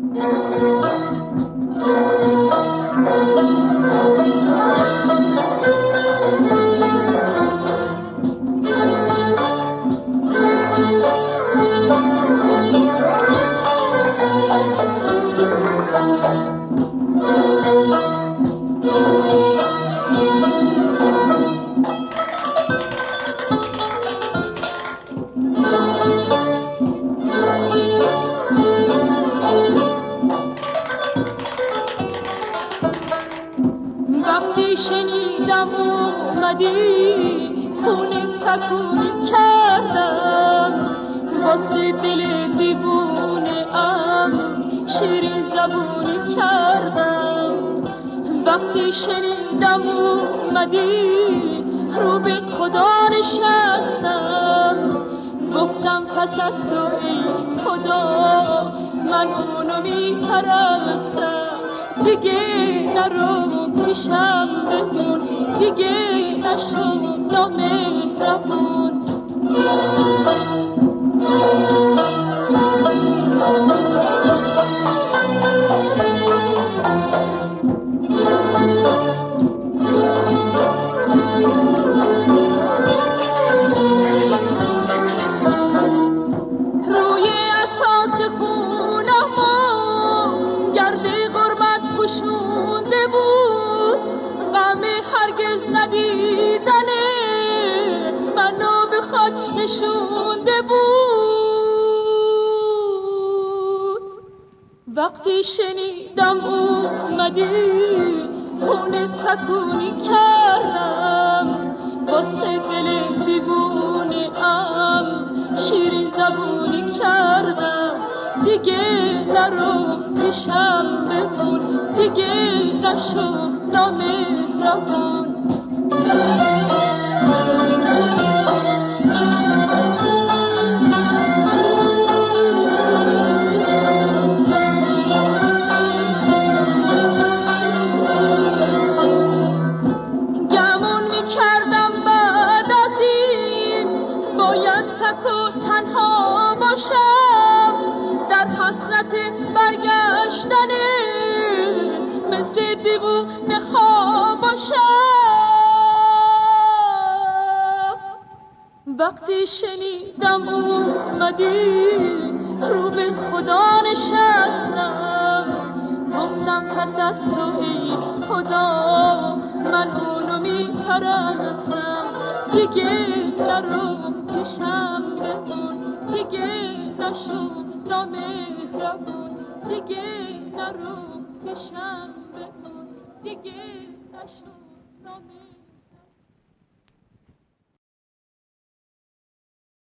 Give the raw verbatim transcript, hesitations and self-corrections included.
وقتی شنیدم اومدی خونه تکونی کردم، واسه دل دیوونه ام شیرین زبونی کردم. وقتی شنیدم اومدی رو به خدا نشستم، گفتم پس از تو ای خدا من اونو میپرستم. دیگه نرو پیشم بمون، دیگه نشو نامهربون. روی اساس خونمو گرد غربت پوشونده بود، غم هرگز ندیدنه منو به خاک نشونده بود. وقتی شنیدم اومدی خونه تکونی کردم، واسه دل دیوونه ام شیرین زبونی کردم. دیگه نرو پیشم بمون، دیگه نشو نامهربون. گمون میکردم بعد از این باید تک و تنها باشم، در حسرت برگشتنه مثل دیوونه ها باشم. وقتی شنیدم اومدی رو به خدا نشستم، گفتم پس از تو ای خدا من اونو میپرستم. دیگه نرو پیشم بمون، دیگه نشو نامهربون. دیگه نرو پیشم بمون، دیگه نشو نامهربون.